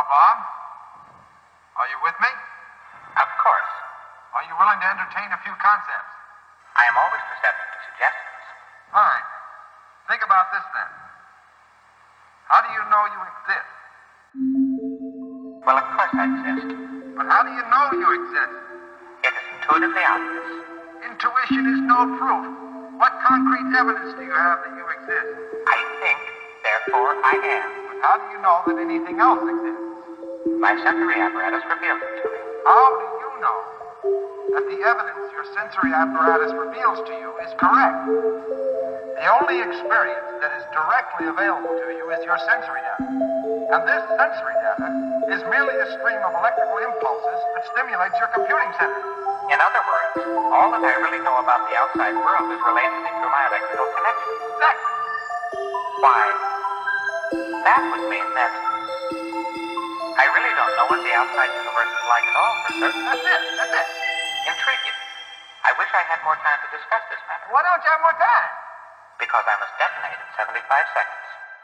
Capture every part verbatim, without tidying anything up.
Bob? Are you with me? Of course. Are you willing to entertain a few concepts? I am always receptive to suggestions. Fine. Think about this then. How do you know you exist? Well, of course I exist. But how do you know you exist? It is intuitively obvious. Intuition is no proof. What concrete evidence do you have that you exist? I think, therefore I am. But how do you know that anything else exists? My sensory apparatus reveals it to me. How do you know that the evidence your sensory apparatus reveals to you is correct? The only experience that is directly available to you is your sensory data. And this sensory data is merely a stream of electrical impulses that stimulates your computing center. In other words, all that I really know about the outside world is relayed to me through my electrical connections. Exactly. Why, that would mean that I really don't know what the outside universe is like at all, for certain. That's it. That's it. Intriguing. I wish I had more time to discuss this matter. Why don't you have more time? Because I must detonate in seventy-five seconds.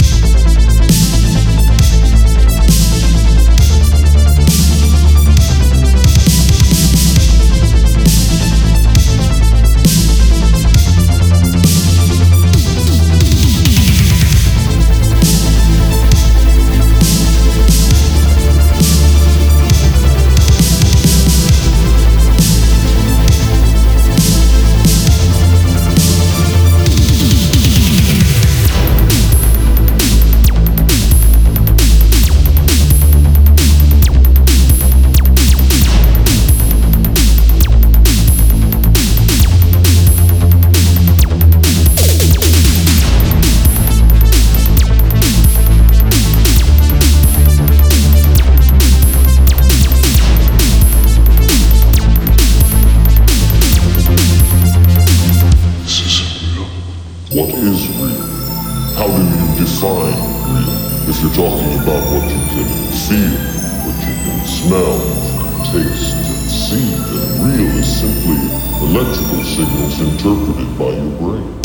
What is real? How do you define real? If you're talking about what you can feel, what you can smell, what you can taste and see, then real is simply electrical signals interpreted by your brain.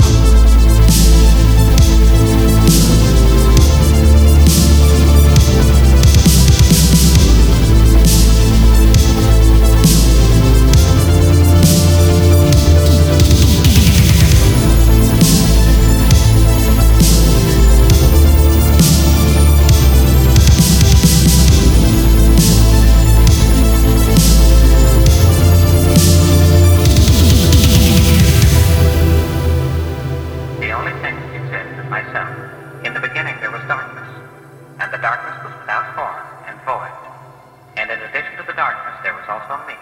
In the beginning there was darkness, and the darkness was without form and void, and in addition to the darkness there was also me.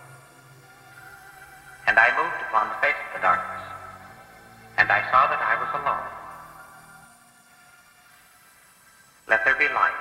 And I moved upon the face of the darkness, and I saw that I was alone. Let there be light.